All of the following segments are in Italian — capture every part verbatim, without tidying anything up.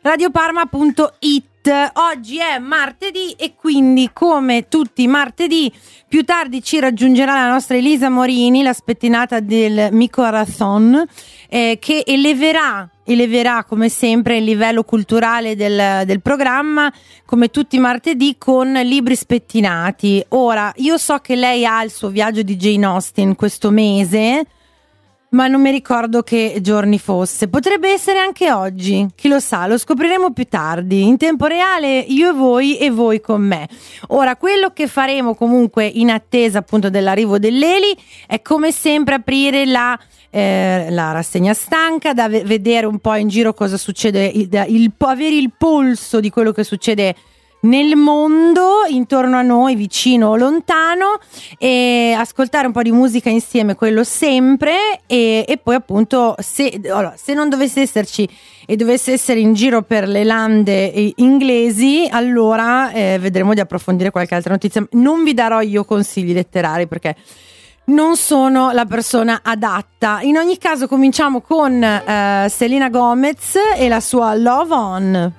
radioparma punto it. Oggi è martedì e quindi, come tutti i martedì, più tardi ci raggiungerà la nostra Elisa Morini, la spettinata del Micorazon, eh, che eleverà eleverà come sempre il livello culturale del, del programma, come tutti i martedì, con libri spettinati. Ora, io so che lei ha il suo viaggio di Jane Austen questo mese, ma non mi ricordo che giorni fosse. Potrebbe essere anche oggi, chi lo sa, lo scopriremo più tardi, in tempo reale, io e voi e voi con me. Ora, quello che faremo comunque in attesa appunto dell'arrivo dell'Eli è come sempre aprire la Eh, la rassegna stanca, da v- vedere un po' in giro cosa succede, il, il, avere il polso di quello che succede nel mondo, intorno a noi, vicino o lontano, e ascoltare un po' di musica insieme, quello sempre, e, e poi appunto se, allora, se non dovesse esserci e dovesse essere in giro per le lande inglesi, allora eh, vedremo di approfondire qualche altra notizia. Non vi darò io consigli letterari perché non sono la persona adatta. In ogni caso cominciamo con uh, Selena Gomez e la sua Love On.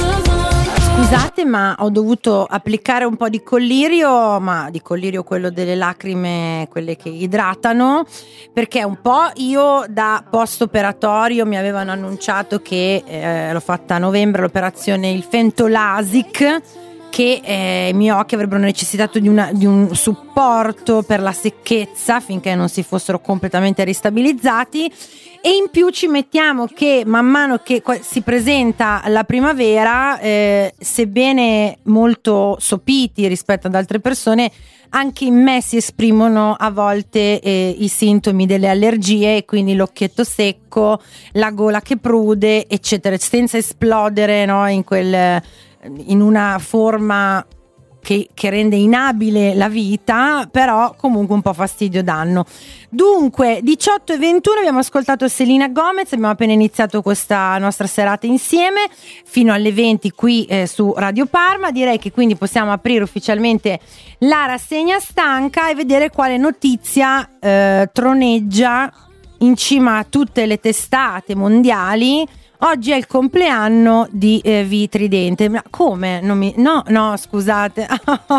Scusate, ma ho dovuto applicare un po' di collirio, ma di collirio quello delle lacrime, quelle che idratano, perché un po' io da post operatorio mi avevano annunciato che eh, l'ho fatta a novembre l'operazione, il Fentolasic, che eh, i miei occhi avrebbero necessitato di, una, di un supporto per la secchezza finché non si fossero completamente ristabilizzati, e in più ci mettiamo che man mano che si presenta la primavera, eh, sebbene molto sopiti rispetto ad altre persone, anche in me si esprimono a volte eh, i sintomi delle allergie, quindi l'occhietto secco, la gola che prude, eccetera, senza esplodere, no, in quel in una forma che, che rende inabile la vita, però comunque un po' fastidio danno. Dunque, diciotto e ventuno abbiamo ascoltato Selena Gomez, abbiamo appena iniziato questa nostra serata insieme fino alle venti qui eh, su Radio Parma. Direi che quindi possiamo aprire ufficialmente la rassegna stanca e vedere quale notizia eh, troneggia in cima a tutte le testate mondiali. Oggi è il compleanno di eh, Vitridente. Ma come? Non mi... No, no, scusate.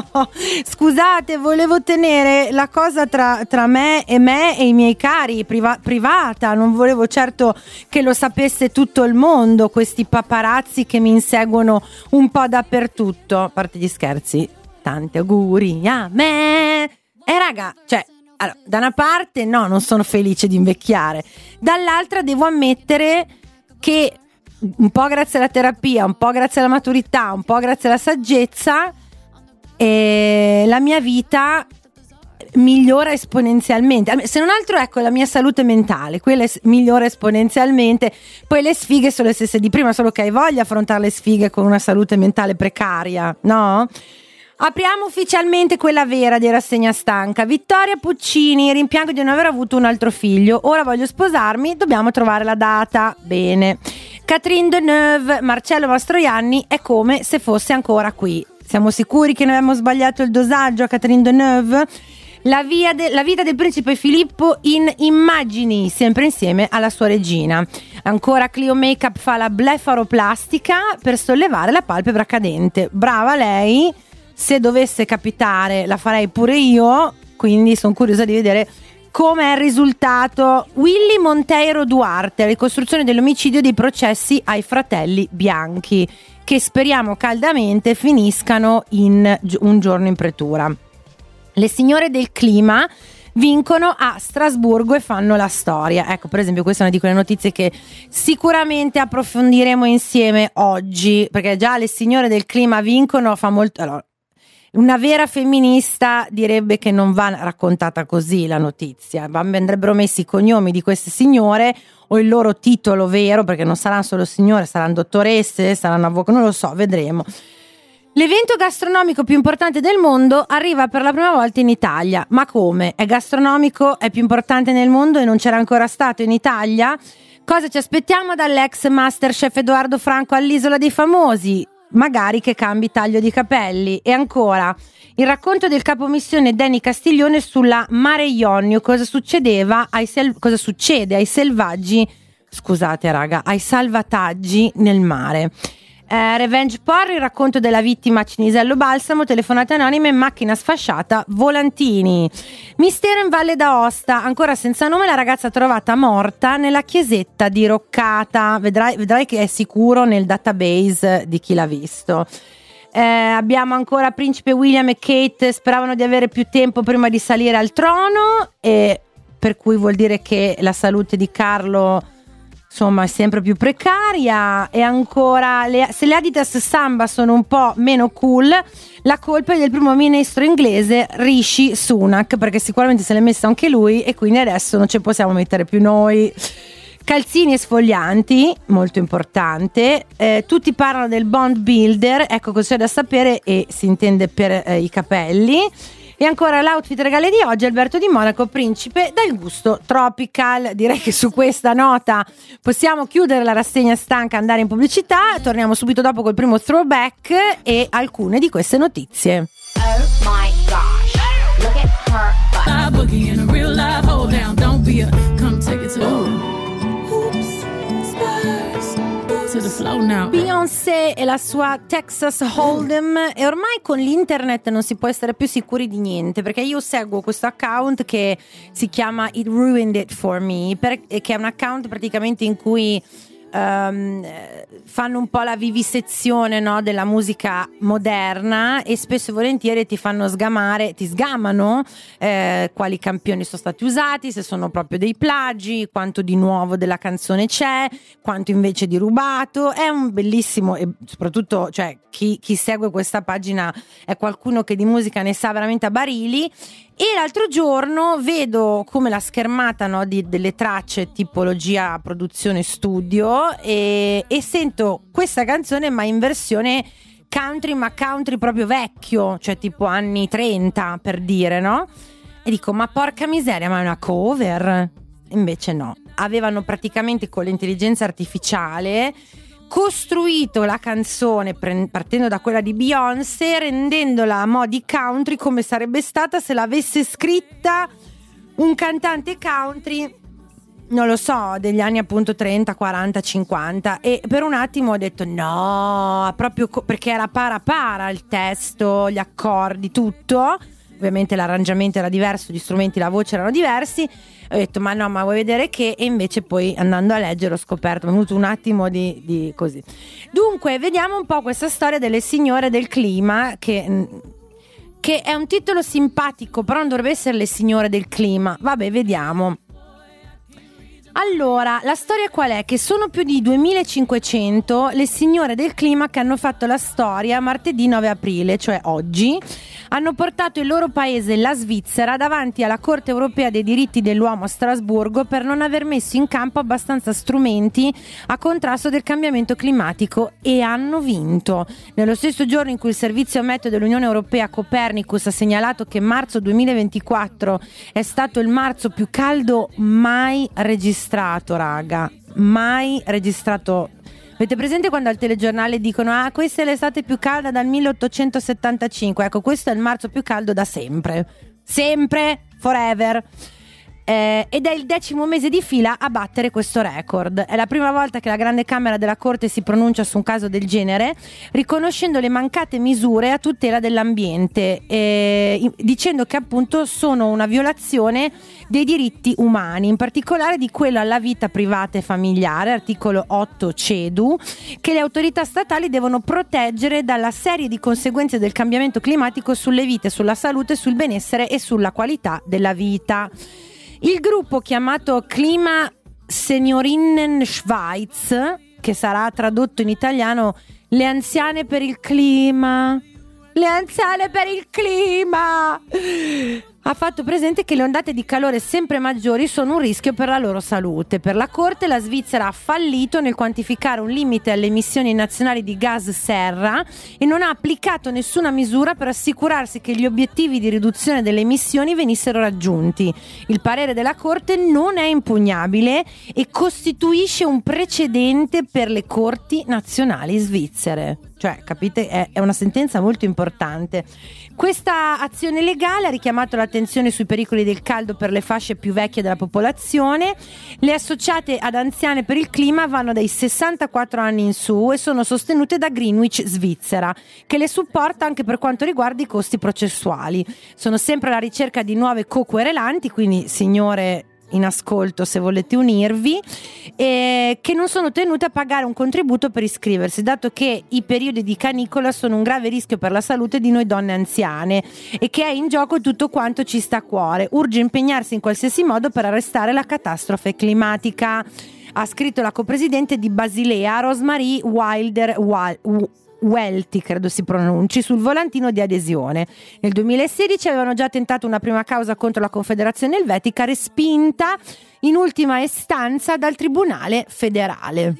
Scusate, volevo tenere la cosa tra, tra me e me e i miei cari, priva- privata. Non volevo certo che lo sapesse tutto il mondo, questi paparazzi che mi inseguono un po' dappertutto. A parte gli scherzi, tanti auguri a me. E eh, raga, cioè, allora, da una parte no, non sono felice di invecchiare. Dall'altra devo ammettere che un po' grazie alla terapia, un po' grazie alla maturità, un po' grazie alla saggezza, eh, la mia vita migliora esponenzialmente. Se non altro, ecco, la mia salute mentale, quella es- migliora esponenzialmente. Poi le sfighe sono le stesse di prima, solo che hai voglia di affrontare le sfighe con una salute mentale precaria, no? Apriamo ufficialmente quella vera di rassegna stanca. Vittoria Puccini: rimpiango di non aver avuto un altro figlio, ora voglio sposarmi, dobbiamo trovare la data. Bene. Catherine Deneuve: Marcello Mastroianni è come se fosse ancora qui. Siamo sicuri che noi abbiamo sbagliato il dosaggio a Catherine Deneuve? La, via de- la vita del principe Filippo in immagini, sempre insieme alla sua regina. Ancora Clio Makeup fa la blefaroplastica per sollevare la palpebra cadente. Brava lei. Se dovesse capitare la farei pure io, quindi sono curiosa di vedere come è il risultato. Willy Monteiro Duarte: ricostruzione dell'omicidio, dei processi ai fratelli Bianchi, che speriamo caldamente finiscano in un giorno in pretura. Le signore del clima vincono a Strasburgo e fanno la storia. Ecco, per esempio, questa è una di quelle notizie che sicuramente approfondiremo insieme oggi, perché già le signore del clima vincono fa molto... Allora, una vera femminista direbbe che non va raccontata così la notizia, andrebbero messi i cognomi di queste signore o il loro titolo vero, perché non saranno solo signore, saranno dottoresse, saranno avvocate, non lo so, vedremo. L'evento gastronomico più importante del mondo arriva per la prima volta in Italia. Ma come? È gastronomico? È più importante nel mondo e non c'era ancora stato in Italia? Cosa ci aspettiamo dall'ex Masterchef Edoardo Franco all'Isola dei Famosi? Magari che cambi taglio di capelli. E ancora, il racconto del capomissione Danny Castiglione sulla Mare Ionio, cosa succedeva ai sel- cosa succede ai selvaggi scusate raga, ai salvataggi nel mare. Eh, revenge porn, il racconto della vittima Cinisello Balsamo, telefonate anonime, macchina sfasciata, volantini. Mistero in Valle d'Aosta, ancora senza nome la ragazza trovata morta nella chiesetta di Roccata. Vedrai, vedrai che è sicuro nel database di chi l'ha visto. Eh, abbiamo ancora Principe William e Kate, speravano di avere più tempo prima di salire al trono, e per cui vuol dire che la salute di Carlo insomma è sempre più precaria. E ancora le, se le Adidas Samba sono un po' meno cool, la colpa è del primo ministro inglese Rishi Sunak, perché sicuramente se l'è messa anche lui e quindi adesso non ci possiamo mettere più noi. Calzini e sfoglianti, molto importante. Eh, tutti parlano del bond builder, ecco cos'è da sapere, e si intende per eh, i capelli. E ancora l'outfit regale di oggi, Alberto di Monaco, principe dal gusto tropical. Direi che su questa nota possiamo chiudere la rassegna stanca, andare in pubblicità. Torniamo subito dopo col primo throwback e alcune di queste notizie. Oh my gosh, look at her butt. Live boogie in a real live hold down, don't be a come take it to the hoops, spurs, to the flow now. Beyoncé e la sua Texas Hold'em, e ormai con l'internet non si può essere più sicuri di niente, perché io seguo questo account che si chiama It Ruined It For Me, per, che è un account praticamente in cui Um, fanno un po' la vivisezione, no, della musica moderna, e spesso e volentieri ti fanno sgamare, ti sgamano eh, quali campioni sono stati usati, se sono proprio dei plagi, quanto di nuovo della canzone c'è, quanto invece di rubato. È un bellissimo, e soprattutto, cioè, chi, chi segue questa pagina è qualcuno che di musica ne sa veramente a barili. E l'altro giorno vedo come la schermata, no, di, delle tracce tipologia produzione studio, e, e sento questa canzone ma in versione country, ma country proprio vecchio, cioè tipo anni trenta, per dire, no? E dico, ma porca miseria, ma è una cover? Invece no, avevano praticamente con l'intelligenza artificiale costruito la canzone partendo da quella di Beyoncé, rendendola a mo' di country, come sarebbe stata se l'avesse scritta un cantante country, non lo so, degli anni appunto trenta, quaranta, cinquanta. E per un attimo ho detto no, proprio co- perché era para para il testo, gli accordi, tutto. Ovviamente l'arrangiamento era diverso, gli strumenti, la voce erano diversi. Ho detto ma no, ma vuoi vedere che? E invece poi andando a leggere ho scoperto, mi è venuto un attimo di, di così. Dunque vediamo un po' questa storia delle signore del clima, che, che è un titolo simpatico, però non dovrebbe essere le signore del clima. Vabbè, vediamo. Allora, la storia qual è? Che sono più di duemilacinquecento le signore del clima che hanno fatto la storia martedì nove aprile, cioè oggi. Hanno portato il loro paese, la Svizzera, davanti alla Corte Europea dei diritti dell'uomo a Strasburgo per non aver messo in campo abbastanza strumenti a contrasto del cambiamento climatico, e hanno vinto. Nello stesso giorno in cui il servizio meteo dell'Unione Europea Copernicus ha segnalato che marzo duemilaventiquattro è stato il marzo più caldo mai registrato, raga, mai registrato. Avete presente quando al telegiornale dicono ah, questa è l'estate più calda dal milleottocentosettantacinque? Ecco, questo è il marzo più caldo da sempre, sempre, forever. Eh, ed è il decimo mese di fila a battere questo record. È la prima volta che la Grande Camera della Corte si pronuncia su un caso del genere, riconoscendo le mancate misure a tutela dell'ambiente, eh, dicendo che appunto sono una violazione dei diritti umani, in particolare di quello alla vita privata e familiare, articolo otto C E D U, che le autorità statali devono proteggere dalla serie di conseguenze del cambiamento climatico sulle vite, sulla salute, sul benessere e sulla qualità della vita. Il gruppo chiamato Klima Seniorinnen Schweiz, che sarà tradotto in italiano le anziane per il clima, le anziane per il clima, ha fatto presente che le ondate di calore sempre maggiori sono un rischio per la loro salute. Per la Corte la Svizzera ha fallito nel quantificare un limite alle emissioni nazionali di gas serra e non ha applicato nessuna misura per assicurarsi che gli obiettivi di riduzione delle emissioni venissero raggiunti. Il parere della Corte non è impugnabile e costituisce un precedente per le corti nazionali svizzere. Cioè, capite, è, è una sentenza molto importante. Questa azione legale ha richiamato l'attenzione sui pericoli del caldo per le fasce più vecchie della popolazione. Le associate ad Anziane per il Clima vanno dai sessantaquattro anni in su e sono sostenute da Greenwich Svizzera, che le supporta anche per quanto riguarda i costi processuali. Sono sempre alla ricerca di nuove co-querelanti, quindi signore in ascolto, se volete unirvi, eh, che non sono tenute a pagare un contributo per iscriversi, dato che i periodi di canicola sono un grave rischio per la salute di noi donne anziane e che è in gioco tutto quanto ci sta a cuore. Urge impegnarsi in qualsiasi modo per arrestare la catastrofe climatica, ha scritto la copresidente di Basilea, Rosemary Wilder Wal- Welty, credo si pronunci, sul volantino di adesione. Nel duemilasedici avevano già tentato una prima causa contro la Confederazione Elvetica, respinta in ultima istanza dal Tribunale federale.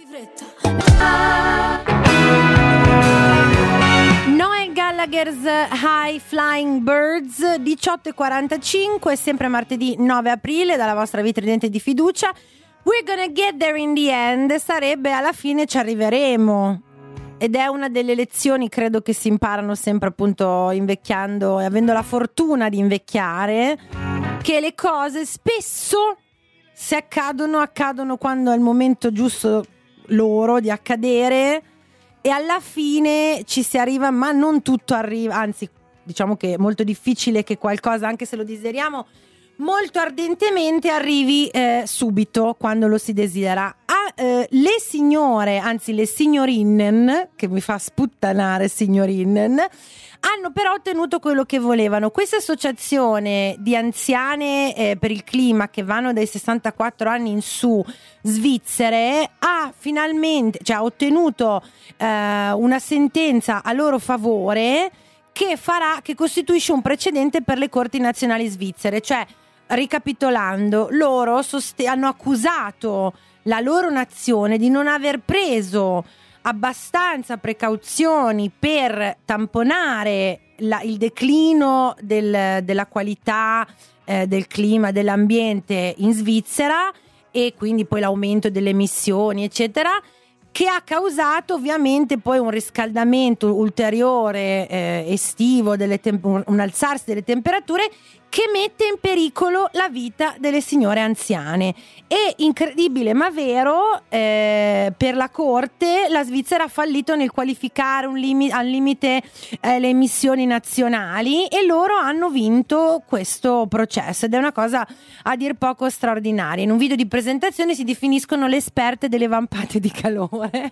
Noel Gallagher's High Flying Birds, diciotto e quarantacinque, sempre martedì nove aprile, dalla vostra vitridente di fiducia. We're gonna get there in the end, sarebbe alla fine ci arriveremo. Ed è una delle lezioni, credo, che si imparano sempre appunto invecchiando e avendo la fortuna di invecchiare, che le cose spesso, se accadono, accadono quando è il momento giusto loro di accadere e alla fine ci si arriva, ma non tutto arriva, anzi diciamo che è molto difficile che qualcosa, anche se lo desideriamo molto ardentemente, arrivi eh, subito quando lo si desidera. Ah, eh, le signore, anzi le signorinnen, che mi fa sputtanare signorinnen, hanno però ottenuto quello che volevano. Questa associazione di anziane eh, per il clima, che vanno dai sessantaquattro anni in su, svizzere, ha finalmente, cioè ha ottenuto eh, una sentenza a loro favore che farà, che costituisce un precedente per le corti nazionali svizzere. Cioè, ricapitolando, loro sost- hanno accusato la loro nazione di non aver preso abbastanza precauzioni per tamponare la, il declino del, della qualità eh, del clima, dell'ambiente in Svizzera, e quindi poi l'aumento delle emissioni eccetera, che ha causato ovviamente poi un riscaldamento ulteriore eh, estivo, delle tem- un alzarsi delle temperature che mette in pericolo la vita delle signore anziane. E incredibile ma vero, eh, per la Corte la Svizzera ha fallito nel qualificare un limite, al limite eh, le emissioni nazionali, e loro hanno vinto questo processo, ed è una cosa a dir poco straordinaria. In un video di presentazione si definiscono le esperte delle vampate di calore.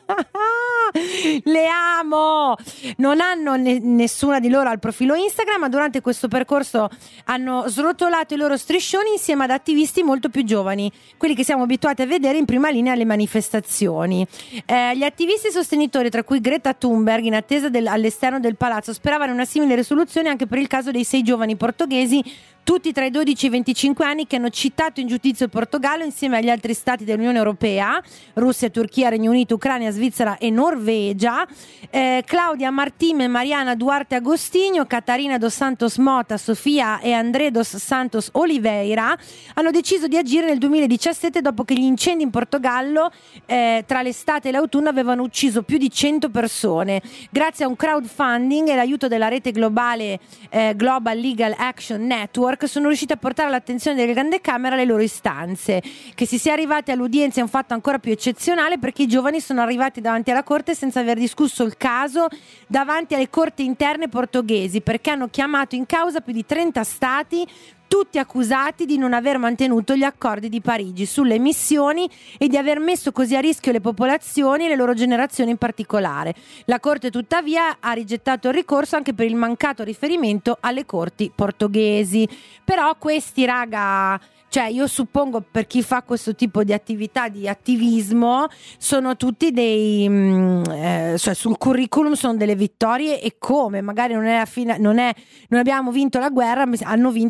Le amo! Non hanno ne- nessuna di loro al profilo Instagram, ma durante questo percorso hanno srotolato i loro striscioni insieme ad attivisti molto più giovani, quelli che siamo abituati a vedere in prima linea alle manifestazioni. Eh, gli attivisti sostenitori, tra cui Greta Thunberg, in attesa del- all'esterno del palazzo, speravano in una simile risoluzione anche per il caso dei sei giovani portoghesi, tutti tra i dodici e i venticinque anni, che hanno citato in giudizio il Portogallo insieme agli altri stati dell'Unione Europea, Russia, Turchia, Regno Unito, Ucraina, Svizzera e Norvegia. eh, Claudia Martime, Mariana Duarte Agostinho, Catarina dos Santos Mota, Sofia e André dos Santos Oliveira hanno deciso di agire nel duemiladiciassette dopo che gli incendi in Portogallo eh, tra l'estate e l'autunno avevano ucciso più di cento persone. Grazie a un crowdfunding e l'aiuto della rete globale eh, Global Legal Action Network, sono riusciti a portare all'attenzione delle grandi camere le loro istanze. Che si sia arrivati all'udienza è un fatto ancora più eccezionale, perché i giovani sono arrivati davanti alla corte senza aver discusso il caso davanti alle corti interne portoghesi, perché hanno chiamato in causa più di trenta stati, tutti accusati di non aver mantenuto gli accordi di Parigi sulle emissioni e di aver messo così a rischio le popolazioni e le loro generazioni in particolare. La Corte tuttavia ha rigettato il ricorso anche per il mancato riferimento alle corti portoghesi. Però questi, raga, cioè io suppongo, per chi fa questo tipo di attività, di attivismo, sono tutti dei mh, eh, cioè sul curriculum sono delle vittorie, e come magari non è la fine, non è non abbiamo vinto la guerra, ma hanno vinto sicuramente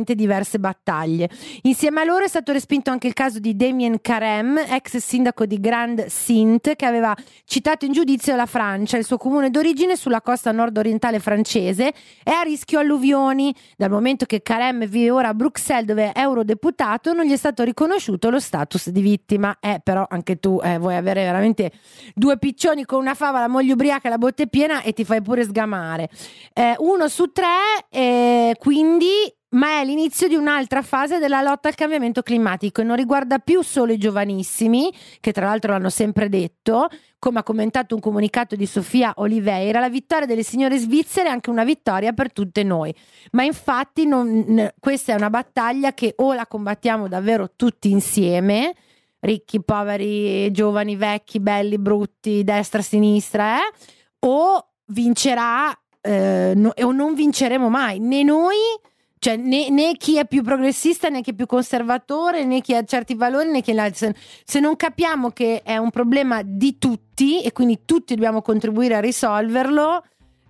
veramente diverse battaglie. Insieme a loro è stato respinto anche il caso di Damien Carême, ex sindaco di Grand Saint, che aveva citato in giudizio la Francia, il suo comune d'origine sulla costa nord-orientale francese è a rischio alluvioni. Dal momento che Carême vive ora a Bruxelles, dove è eurodeputato, non gli è stato riconosciuto lo status di vittima. Eh, però anche tu eh, vuoi avere veramente due piccioni con una fava, la moglie ubriaca e la botte piena, e ti fai pure sgamare. Eh, uno su tre, eh, quindi, ma è l'inizio di un'altra fase della lotta al cambiamento climatico e non riguarda più solo i giovanissimi, che tra l'altro l'hanno sempre detto. Come ha commentato un comunicato di Sofia Oliveira, la vittoria delle signore svizzere è anche una vittoria per tutte noi. Ma infatti non, questa è una battaglia che o la combattiamo davvero tutti insieme, ricchi, poveri, giovani, vecchi, belli, brutti, destra, sinistra, eh? o vincerà eh, no, o non vinceremo mai, né noi, cioè né, né chi è più progressista, né chi è più conservatore, né chi ha certi valori, né chi ha... se, se non capiamo che è un problema di tutti e quindi tutti dobbiamo contribuire a risolverlo,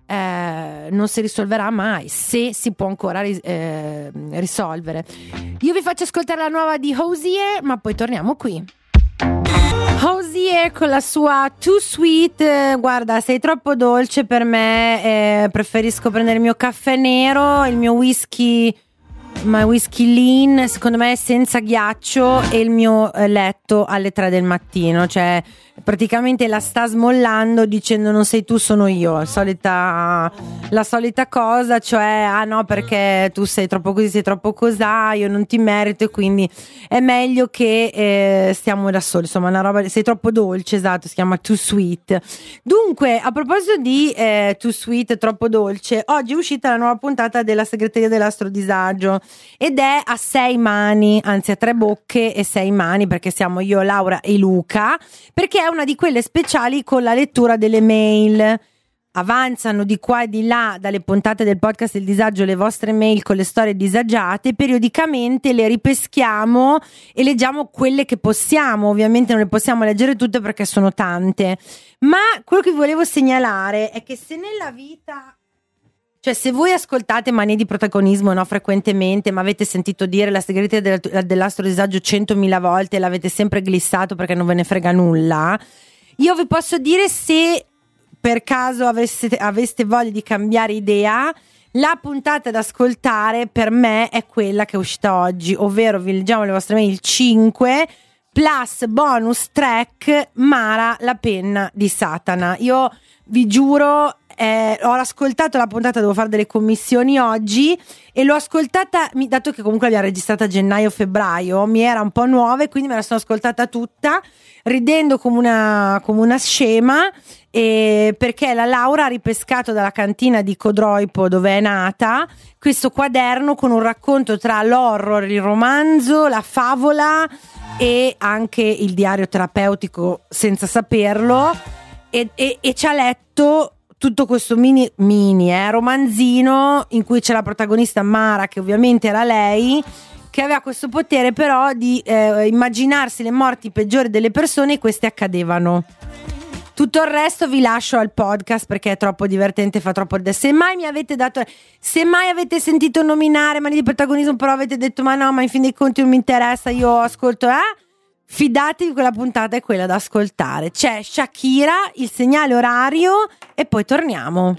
eh, non si risolverà mai, se si può ancora ris- eh, risolvere. Io vi faccio ascoltare la nuova di Hozier, ma poi torniamo qui. Hozier con la sua Too Sweet. eh, guarda, sei troppo dolce per me, eh, preferisco prendere il mio caffè nero, il mio whisky, ma whisky lean, secondo me senza ghiaccio, e il mio eh, letto alle tre del mattino, cioè praticamente la sta smollando dicendo non sei tu, sono io, la solita, la solita cosa, cioè ah no perché tu sei troppo così, sei troppo cosà, io non ti merito e quindi è meglio che eh, stiamo da soli, insomma una roba, sei troppo dolce, esatto, si chiama Too Sweet. Dunque, a proposito di eh, Too Sweet, troppo dolce, oggi è uscita la nuova puntata della segreteria dell'astrodisagio ed è a sei mani, anzi a tre bocche e sei mani, perché siamo io, Laura e Luca, perché è una di quelle speciali con la lettura delle mail. Avanzano di qua e di là dalle puntate del podcast del disagio le vostre mail con le storie disagiate, periodicamente le ripeschiamo e leggiamo quelle che possiamo. Ovviamente non le possiamo leggere tutte perché sono tante, ma quello che vi volevo segnalare è che se nella vita, cioè se voi ascoltate Manie di protagonismo, no, frequentemente, ma avete sentito dire la segreteria del, dell'astrodisagio centomila volte e l'avete sempre glissato perché non ve ne frega nulla, io vi posso dire, se per caso aveste, aveste voglia di cambiare idea, la puntata da ascoltare per me è quella che è uscita oggi, ovvero vi leggiamo le vostre mail cinque plus bonus track Mara la penna di Satana. Io vi giuro, eh, ho ascoltato la puntata, devo fare delle commissioni oggi e l'ho ascoltata, dato che comunque l'abbiamo registrata a gennaio-febbraio, mi era un po' nuova e quindi me la sono ascoltata tutta ridendo come una, come una scema, e perché la Laura ha ripescato dalla cantina di Codroipo, dove è nata, questo quaderno con un racconto tra l'horror, il romanzo, la favola e anche il diario terapeutico senza saperlo, e, e, e ci ha letto tutto questo mini, mini eh, romanzino in cui c'è la protagonista Mara, che ovviamente era lei, che aveva questo potere però di eh, immaginarsi le morti peggiori delle persone, e queste accadevano. Tutto il resto vi lascio al podcast perché è troppo divertente, fa troppo ridere. Se mai mi avete dato, se mai avete sentito nominare Mani di protagonismo, però avete detto ma no, ma in fin dei conti non mi interessa, io ascolto, eh? Fidatevi, quella puntata è quella da ascoltare. C'è Shakira, il segnale orario e poi torniamo.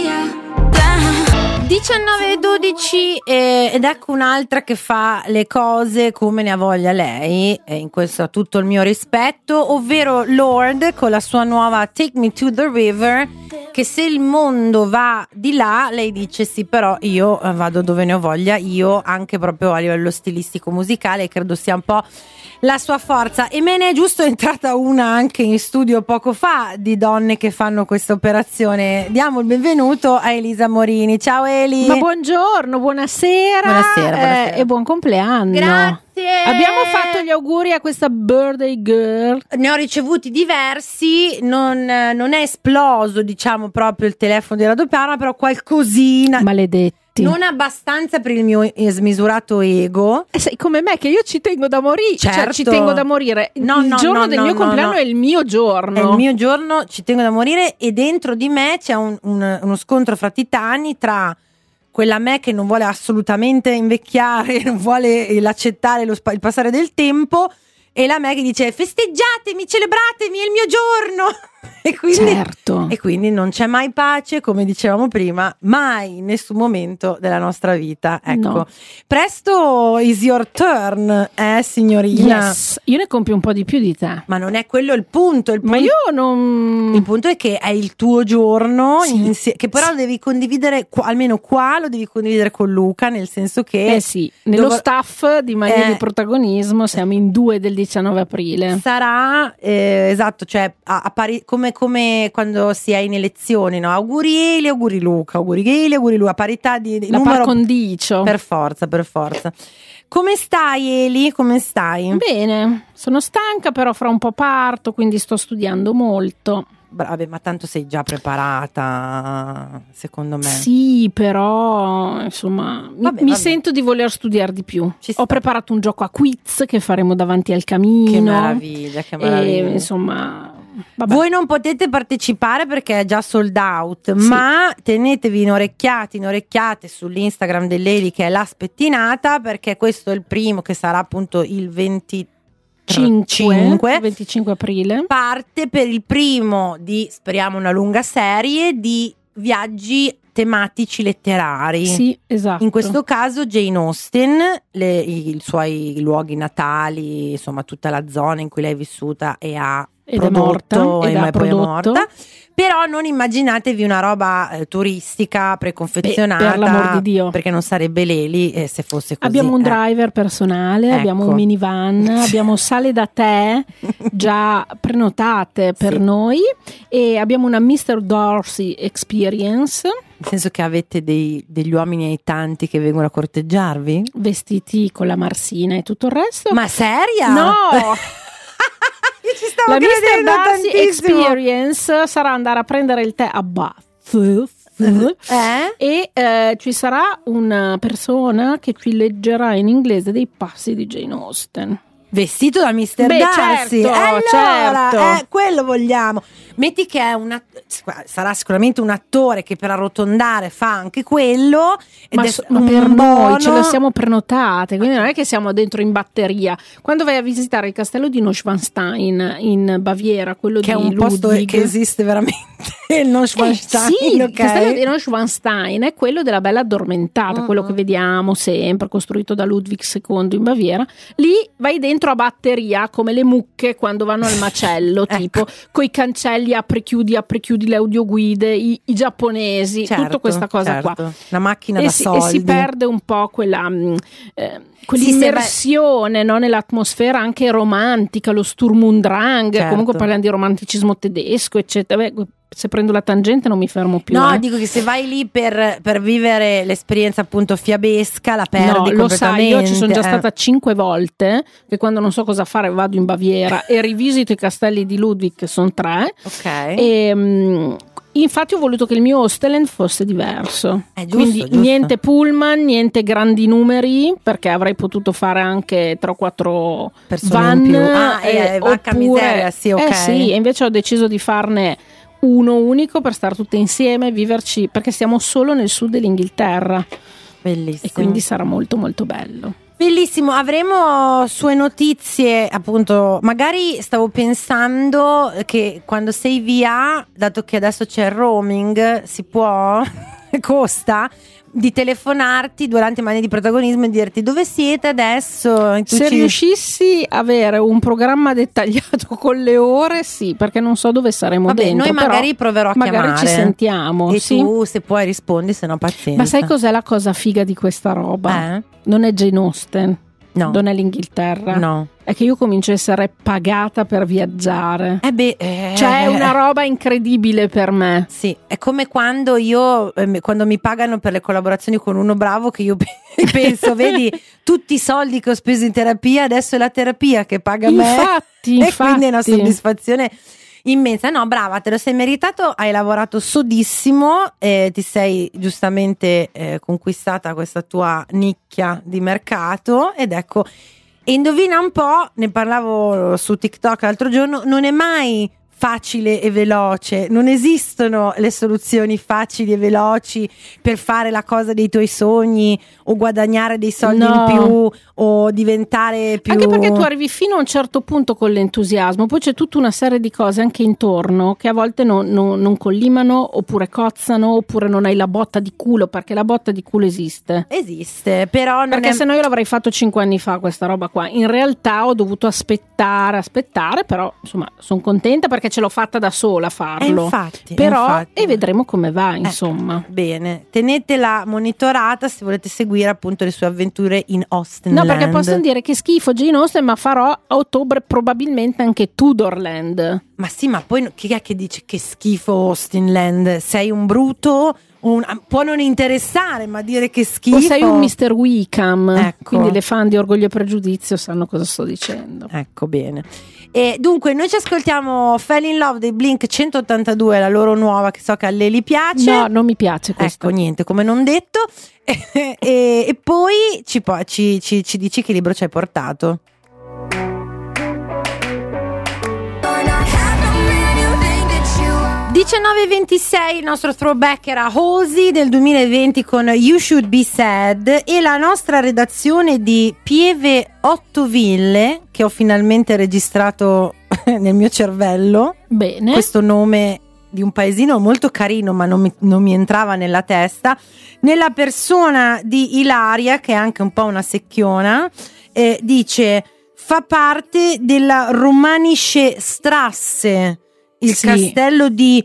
diciannove e dodici eh, ed ecco un'altra che fa le cose come ne ha voglia lei, e in questo ha tutto il mio rispetto, ovvero Lorde con la sua nuova Take Me to the River, che se il mondo va di là, lei dice sì, però io vado dove ne ho voglia io, anche proprio a livello stilistico musicale, credo sia un po' la sua forza. E me ne è giusto entrata una anche in studio poco fa di donne che fanno questa operazione. Diamo il benvenuto a Elisa Morini. Ciao Eli. Ma buongiorno, buonasera, buonasera, buonasera. Eh, e buon compleanno. Grazie. Abbiamo fatto gli auguri a questa birthday girl. Ne ho ricevuti diversi, non, non è esploso diciamo proprio il telefono di Radoppiana, però qualcosina. Maledetti. Non abbastanza per il mio smisurato ego. Eh, sei come me che io ci tengo da morire, certo. Cioè ci tengo da morire. No, il no, giorno no, del no, mio no, compleanno no. è il mio giorno. È il mio giorno, ci tengo da morire, e dentro di me c'è un, un, uno scontro fra titani tra quella me che non vuole assolutamente invecchiare, non vuole l'accettare lo spa- il passare del tempo, e la me che dice festeggiatemi, celebratemi, è il mio giorno. E quindi, certo. e quindi non c'è mai pace, come dicevamo prima, mai in nessun momento della nostra vita. Ecco, No. presto is your turn, eh signorina. Yes, io ne compio un po' di più di te. Ma non è quello il punto, il punto, Ma io non... il punto è che è il tuo giorno, Sì. insie- che però Sì. devi condividere, qua- almeno qua lo devi condividere con Luca, nel senso che Eh sì, nello dov- staff di Mania Eh. di Protagonismo siamo in due del diciannove aprile. sarà eh, esatto, cioè a, a pari- come, come quando si è in elezioni, no? Auguri Eli, auguri Luca, auguri Eli, auguri Luca, a parità di, di La numero, par condicio. per forza, per forza. Come stai Eli? Come stai? Bene, sono stanca, però fra un po' parto, quindi sto studiando molto. Vabbè, ma tanto sei già preparata, secondo me. Sì, però insomma mi, Vabbè, mi vabbè. sento di voler studiare di più. Ci sta. Ho preparato un gioco a quiz che faremo davanti al camino. Che meraviglia, che meraviglia. E, insomma, vabbè. Voi non potete partecipare perché è già sold out, Sì. ma tenetevi in orecchiati, in orecchiate sull'Instagram dell'Eli, che è la spettinata, perché questo è il primo, che sarà appunto il venticinque, venticinque aprile. parte per il primo di, speriamo, una lunga serie di viaggi tematici letterari. Sì, esatto. In questo caso Jane Austen, le, i, i suoi luoghi natali, insomma tutta la zona in cui lei è vissuta e ha Ed è prodotto morta, e ed ha poi è prodotto. morta. Però non immaginatevi una roba eh, turistica preconfezionata. Beh, per l'amor di Dio. Perché non sarebbe Leli eh, se fosse così. Abbiamo un eh. driver personale, Ecco. abbiamo un minivan, abbiamo sale da tè già prenotate per Sì. noi e abbiamo una mister Darcy Experience, Nel senso che avete dei, degli uomini aitanti che vengono a corteggiarvi? vestiti con la marsina e tutto il resto. Ma seria? No! Io ci stavo La mister credendo Darcy tantissimo. Experience sarà andare a prendere il tè a Bath. Eh? E eh, ci sarà una persona che ci leggerà in inglese dei passi di Jane Austen. Vestito da mister Beh, Darcy. certo, E allora, certo. eh, quello vogliamo. Metti che è una, sarà sicuramente un attore che per arrotondare fa anche quello. Ed Ma, è so- ma un per buono. noi ce le siamo prenotate, quindi non è che siamo dentro in batteria. Quando vai a visitare il castello di Neuschwanstein in Baviera, quello che è di un posto Ludwig, che esiste veramente. Il eh, Neuschwanstein, sì, il ok? castello di Neuschwanstein è quello della Bella Addormentata, Mm-hmm. quello che vediamo sempre, costruito da Ludwig secondo in Baviera. Lì vai dentro a batteria come le mucche quando vanno al macello, Ecco. tipo coi cancelli apri chiudi apri chiudi, le audioguide, i, i giapponesi, Certo, tutta questa cosa qua. certo. Una macchina E da si, soldi. e si perde un po' quella mh, eh, Sì, quell'immersione no, nell'atmosfera anche romantica, lo Sturm und Drang, Certo. comunque parliamo di romanticismo tedesco, eccetera. Beh, se prendo la tangente non mi fermo più. No, eh. dico che se vai lì per, per vivere l'esperienza appunto fiabesca, la perdi No, lo sai, completamente. io ci sono già eh. stata cinque volte che quando non so cosa fare vado in Baviera e rivisito i castelli di Ludwig, che sono tre. Ok. E, mh, infatti ho voluto che il mio Hosteland fosse diverso. È giusto, Quindi giusto. niente pullman, niente grandi numeri, perché avrei potuto fare anche tre o quattro Persone van. in più. Ah, eh, vacca miseria, sì, ok. Eh sì, e invece ho deciso di farne uno unico per stare tutte insieme e viverci, perché siamo solo nel sud dell'Inghilterra Bellissimo. e quindi sarà molto molto bello. Bellissimo, avremo sue notizie, appunto, magari stavo pensando che quando sei via, dato che adesso c'è il roaming, si può, costa, di telefonarti durante Mania di Protagonismo e dirti dove siete adesso. E tu Se ci- riuscissi a avere un programma dettagliato con le ore, sì, perché non so dove saremo Vabbè, dentro. noi magari però proverò a magari chiamare. ci sentiamo. E sì. tu se puoi rispondi, se no pazienza. Ma sai cos'è la cosa figa di questa roba? Eh? Non è Jane Austen, No. non è l'Inghilterra. No. È che io comincio a essere pagata per viaggiare. Eh beh, eh, Cioè è una roba incredibile per me. Sì, è come quando io eh, quando mi pagano per le collaborazioni con Uno Bravo, che io penso, vedi, tutti i soldi che ho speso in terapia, adesso è la terapia che paga me. Infatti, E infatti. quindi è una soddisfazione immensa. No, brava, te lo sei meritato, hai lavorato sodissimo, eh, ti sei giustamente eh, conquistata questa tua nicchia di mercato ed ecco, e indovina un po', ne parlavo su TikTok l'altro giorno, non è mai facile e veloce, non esistono le soluzioni facili e veloci per fare la cosa dei tuoi sogni o guadagnare dei soldi No. in più o diventare più... Anche perché tu arrivi fino a un certo punto con l'entusiasmo, poi c'è tutta una serie di cose anche intorno che a volte non, non, non collimano, oppure cozzano, oppure non hai la botta di culo, perché la botta di culo esiste. Esiste, però non Perché è... se no io l'avrei fatto cinque anni fa questa roba qua. In realtà ho dovuto aspettare, aspettare, però insomma sono contenta perché ce l'ho fatta da sola a farlo. Eh, infatti, però infatti. e vedremo come va, Eh, insomma. bene, tenetela monitorata se volete seguire appunto le sue avventure in Austin No, perché Land. possono dire che schifo Jane Austen, ma farò a ottobre probabilmente anche Tudorland. Ma sì, ma poi chi è che dice che schifo Austin Land? Sei un bruto? Un, può non interessare, ma dire che schifo... O sei un mister Wickham. Ecco. Quindi le fan di Orgoglio e Pregiudizio sanno cosa sto dicendo. Ecco, bene. E dunque noi ci ascoltiamo Fell in Love dei Blink centottantadue, la loro nuova, che so che a Leli piace. No, non mi piace questo. Ecco, niente, come non detto. e, e, e poi ci, po- ci, ci, ci dici che libro ci hai portato. diciannove e ventisei, il nostro throwback era Halsey del duemilaventi con You Should Be Sad, e la nostra redazione di Pieve Ottoville, che ho finalmente registrato nel mio cervello, Bene. questo nome di un paesino molto carino ma non mi, non mi entrava nella testa, nella persona di Ilaria, che è anche un po' una secchiona, eh, dice fa parte della Romanische Strasse, il Sì. castello di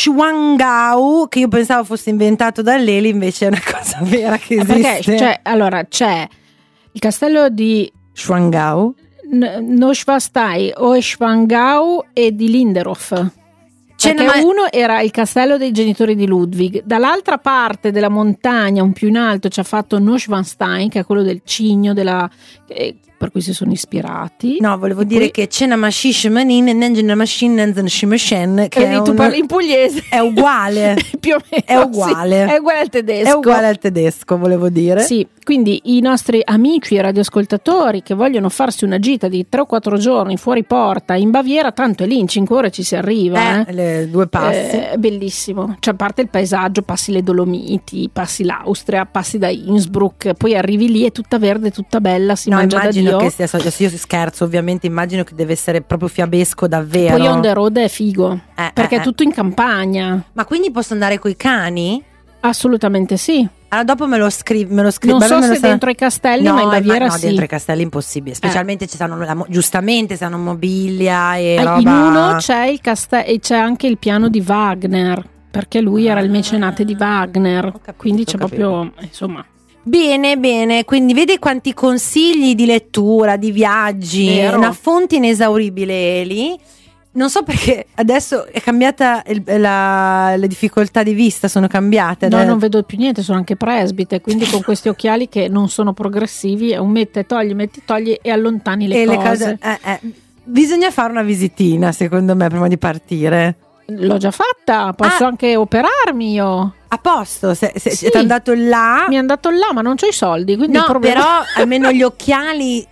Schwangau, che io pensavo fosse inventato da Leli, invece è una cosa vera che Eh, esiste. Perché cioè, allora c'è il castello di Schwangau? N- Neuschwanstein o Schwangau e di Linderhof. C'è Perché una- uno era il castello dei genitori di Ludwig, dall'altra parte della montagna, un più in alto, ci ha fatto Neuschwanstein, che è quello del cigno, della, eh, per cui si sono ispirati. No, volevo E dire poi- che c'è una Mashish Manin e Nengen Machine Shimashen, che E è, lì tu un- parli in pugliese. è uguale. Più o meno, È uguale. sì, è uguale al tedesco. È uguale al tedesco, volevo dire. Sì, quindi i nostri amici e radioascoltatori che vogliono farsi una gita di tre o quattro giorni fuori porta in Baviera, tanto è lì in cinque ore ci si arriva. Eh, Eh. le due passi. Eh, È bellissimo, cioè a parte il paesaggio, passi le Dolomiti, passi l'Austria, passi da Innsbruck, poi arrivi lì, è tutta verde, tutta bella, si No, mangia da immagino Dio. che sia, io scherzo, ovviamente immagino che deve essere proprio fiabesco davvero. Poi on the road è figo, Eh, perché eh, è tutto in campagna. Ma quindi posso andare coi cani? Assolutamente sì. Allora dopo me lo scrivi, me lo scrivi. Non Guarda, so me lo se sa- dentro i castelli, no, ma in Baviera ma no, sì. dentro i castelli è impossibile, specialmente ci stanno la mo- giustamente stanno mobilia e Eh, roba. In uno c'è il casta- e c'è anche il piano di Wagner, perché lui era il mecenate di Wagner, Ho capito, quindi ho c'è capito. proprio, insomma, Bene, bene, quindi vedi quanti consigli di lettura, di viaggi, Vero. una fonte inesauribile, Eli. Non so perché adesso è cambiata il- la, le difficoltà di vista, sono cambiate. no, Adesso- non vedo più niente, sono anche presbite, quindi con questi occhiali che non sono progressivi, è un mette, togli, metti, togli e allontani le e cose. le cose eh, eh. Bisogna fare una visitina, secondo me, prima di partire. L'ho già fatta, posso Ah. anche operarmi io. A posto, se, se Sì. ti è andato là. Mi è andato là, ma non c'ho i soldi, quindi il No, problema... però almeno gli occhiali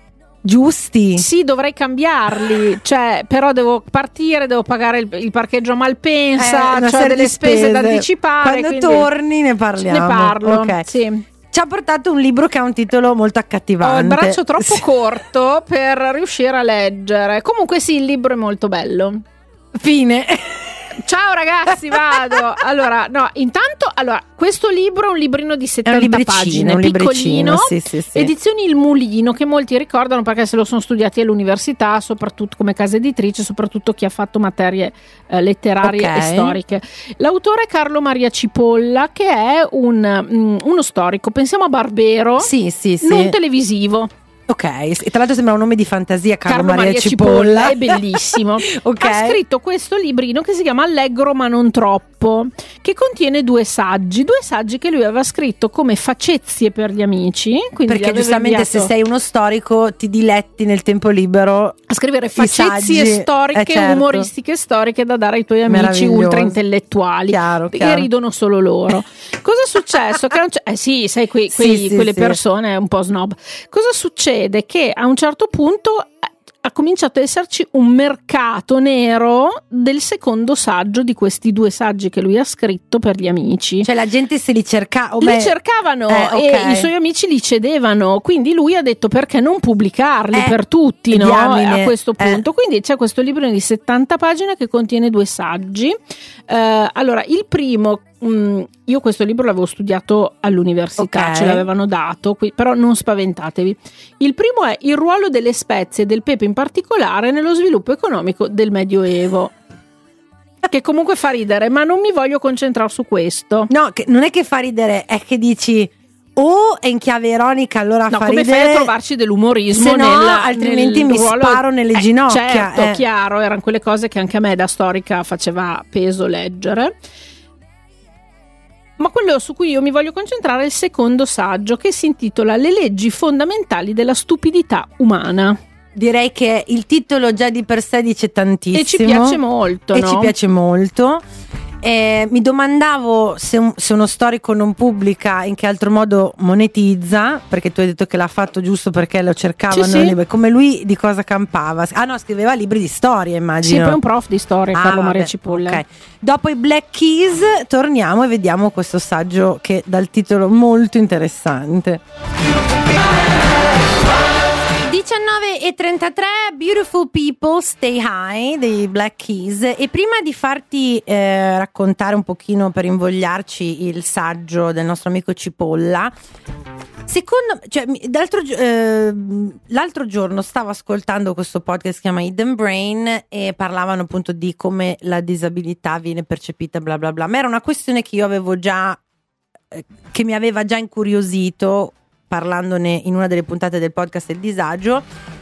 giusti. Sì, dovrei cambiarli, cioè, però devo partire, devo pagare il, il parcheggio a Malpensa, Eh, una cioè serie delle di spese da anticipare. Quando quindi torni ne parliamo. ne parlo. Ok. Sì. Ci ha portato un libro che ha un titolo molto accattivante. Ho il braccio troppo Sì. corto per riuscire a leggere. Comunque sì, il libro è molto bello. Fine. Ciao ragazzi, vado. Allora, no, intanto, allora, questo libro è un librino di È un settanta libricino, pagine, un libricino, piccolino. sì, sì, sì. Edizioni Il Mulino, che molti ricordano perché se lo sono studiati all'università, soprattutto come casa editrice, soprattutto chi ha fatto materie eh, letterarie Ok. e storiche. L'autore è Carlo Maria Cipolla, che è un, mm, uno storico, pensiamo a Barbero, Sì, sì, sì. non televisivo. Ok, e tra l'altro sembra un nome di fantasia, Carlo, Carlo Maria, Maria Cipolla. Cipolla, è bellissimo. Ok. Ha scritto questo librino che si chiama Allegro ma non troppo, che contiene due saggi, due saggi che lui aveva scritto come facezie per gli amici, quindi li Perché aveva giustamente se inviato sei uno storico ti diletti nel tempo libero a scrivere i facezie saggi. storiche, Eh, certo. umoristiche storiche da dare ai tuoi amici Meraviglioso. ultra intellettuali Chiaro, che chiaro. ridono solo loro. Cosa è successo? Che non c'è- eh sì, sai quei- Sì, quei- sì, quelle sì. persone un po' snob. Cosa succede? Che a un certo punto ha cominciato ad esserci un mercato nero del secondo saggio di questi due saggi che lui ha scritto per gli amici. Cioè la gente se li cercava, li cercavano eh, okay. e i suoi amici li cedevano, quindi lui ha detto perché non pubblicarli eh, per tutti, no? Diamine. A questo punto. Eh. Quindi c'è questo libro di settanta pagine che contiene due saggi. Eh, allora, il primo, mh, io questo libro l'avevo studiato all'università, okay. ce l'avevano dato, qui, però non spaventatevi. Il primo è il ruolo delle spezie e del pepe in particolare nello sviluppo economico del Medioevo. Che comunque fa ridere, ma non mi voglio concentrare su questo. No, che non è che fa ridere, è che dici o è in chiave ironica, allora no, fa come ridere. fai a trovarci dell'umorismo? Se no, nel, altrimenti nel mi ruolo... sparo nelle eh, ginocchia. Certo, eh. chiaro, erano quelle cose che anche a me da storica faceva peso leggere. Ma quello su cui io mi voglio concentrare è il secondo saggio, che si intitola Le leggi fondamentali della stupidità umana. Direi che il titolo già di per sé dice tantissimo. E ci piace molto, E no? ci piace molto. Eh, mi domandavo se, un, se uno storico non pubblica, in che altro modo monetizza, perché tu hai detto che l'ha fatto giusto perché lo cercavano, sì, sì. come lui di cosa campava? Ah no, scriveva libri di storia, immagino. Sì, poi un prof di storia, ah, Carlo vabbè, Maria Cipolla. Okay. Dopo i Black Keys torniamo e vediamo questo saggio che dal titolo molto interessante. diciannove e trentatré, Beautiful People Stay High dei Black Keys. E prima di farti eh, raccontare un pochino, per invogliarci, il saggio del nostro amico Cipolla, secondo cioè, d'altro, eh, l'altro giorno stavo ascoltando questo podcast che si chiama Hidden Brain e parlavano appunto di come la disabilità viene percepita, bla bla bla, ma era una questione che io avevo già eh, che mi aveva già incuriosito parlandone in una delle puntate del podcast Il Disagio,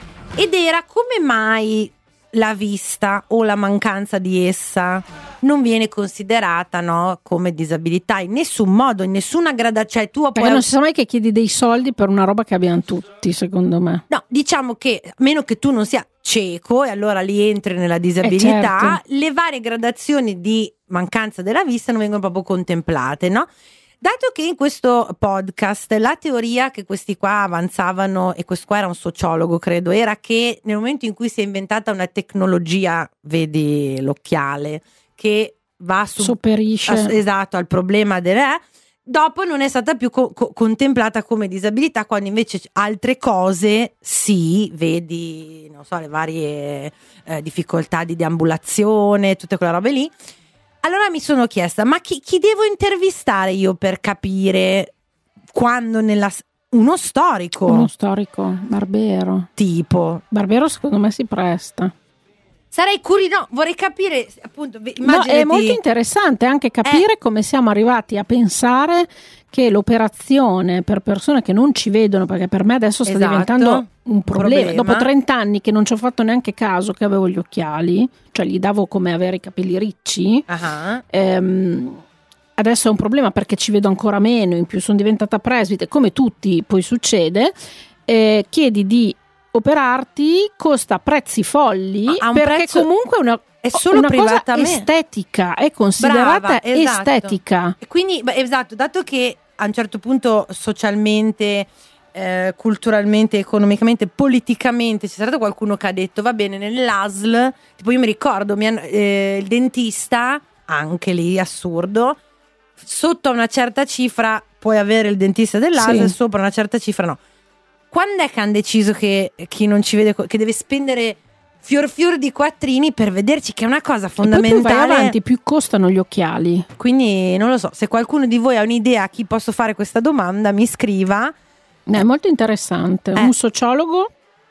ed era come mai la vista o la mancanza di essa non viene considerata, no, come disabilità in nessun modo, in nessuna gradazione. Cioè, tu Perché puoi... non si sa mai che chiedi dei soldi per una roba che abbiamo tutti, secondo me. No, diciamo che a meno che tu non sia cieco e allora lì entri nella disabilità, eh certo. le varie gradazioni di mancanza della vista non vengono proprio contemplate, no? Dato che in questo podcast la teoria che questi qua avanzavano, e questo qua era un sociologo credo, era che nel momento in cui si è inventata una tecnologia, vedi l'occhiale, che va su, sopperisce a, esatto, al problema del eh, dopo non è stata più co- co- contemplata come disabilità, quando invece altre cose sì, vedi, non so, le varie eh, difficoltà di deambulazione, tutte quelle robe lì. Allora mi sono chiesta, ma chi, chi devo intervistare io per capire quando nella... Uno storico. Uno storico, Barbero. Tipo. Barbero secondo me si presta. Sarei curioso, no, vorrei capire, appunto, no, è molto interessante anche capire eh. come siamo arrivati a pensare che l'operazione per persone che non ci vedono, perché per me adesso sta esatto. diventando un problema. problema. Dopo trenta anni che non ci ho fatto neanche caso che avevo gli occhiali, cioè gli davo come avere i capelli ricci, uh-huh. ehm, adesso è un problema perché ci vedo ancora meno, in più sono diventata presbite, come tutti poi succede, eh, chiedi di operarti, costa prezzi folli, ah, perché prezzo... comunque una è solo una privatamente. cosa estetica, è considerata Brava, esatto. estetica. Quindi, beh, esatto, dato che a un certo punto socialmente, eh, culturalmente, economicamente, politicamente c'è stato qualcuno che ha detto va bene, nell'A S L, tipo io mi ricordo mi hanno, eh, il dentista, anche lì assurdo, sotto a una certa cifra puoi avere il dentista dell'A S L, sì. Sopra una certa cifra no. Quando è che hanno deciso che chi non ci vede, che deve spendere fior fior di quattrini per vederci, che è una cosa fondamentale. E poi più vai avanti, più costano gli occhiali. Quindi non lo so, se qualcuno di voi ha un'idea a chi posso fare questa domanda, mi scriva. È molto interessante. Eh. Un sociologo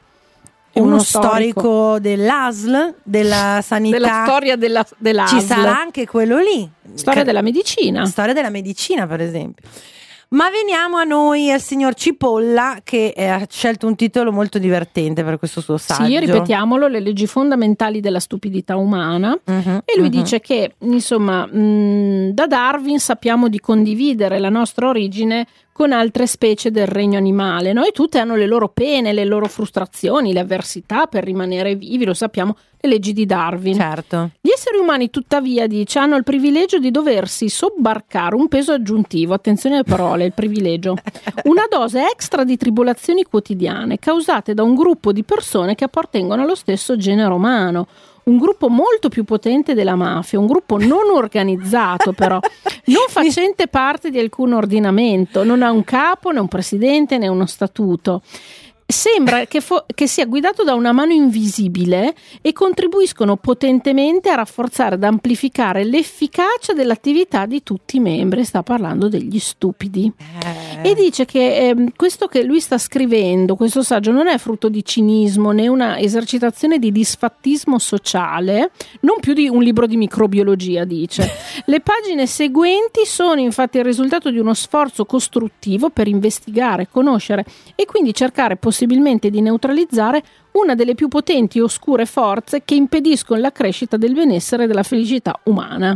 e uno, uno storico, storico dell'A S L, della sanità. Della storia della, dell'A S L. Ci sarà anche quello lì. Storia della medicina. Storia della medicina, per esempio. Ma veniamo a noi, al signor Cipolla, che ha scelto un titolo molto divertente per questo suo saggio. Sì, ripetiamolo, le leggi fondamentali della stupidità umana. Uh-huh, e lui uh-huh. dice che, insomma, mh, da Darwin sappiamo di condividere la nostra origine con altre specie del regno animale, no? E tutte hanno le loro pene, le loro frustrazioni, le avversità per rimanere vivi, lo sappiamo, le leggi di Darwin. Certo. Gli esseri umani, tuttavia, dice, hanno il privilegio di doversi sobbarcare un peso aggiuntivo, attenzione alle parole, il privilegio, una dose extra di tribolazioni quotidiane causate da un gruppo di persone che appartengono allo stesso genere umano. Un gruppo molto più potente della mafia, un gruppo non organizzato però, non facente parte di alcun ordinamento, non ha un capo, né un presidente, né uno statuto. Sembra che, fo- che sia guidato da una mano invisibile e contribuiscono potentemente a rafforzare ed amplificare l'efficacia dell'attività di tutti i membri. Sta parlando degli stupidi. Eh. E dice che eh, questo che lui sta scrivendo, questo saggio, non è frutto di cinismo né una esercitazione di disfattismo sociale, non più di un libro di microbiologia, dice. Le pagine seguenti sono infatti il risultato di uno sforzo costruttivo per investigare, conoscere e quindi cercare possibilmente di neutralizzare una delle più potenti e oscure forze che impediscono la crescita del benessere e della felicità umana.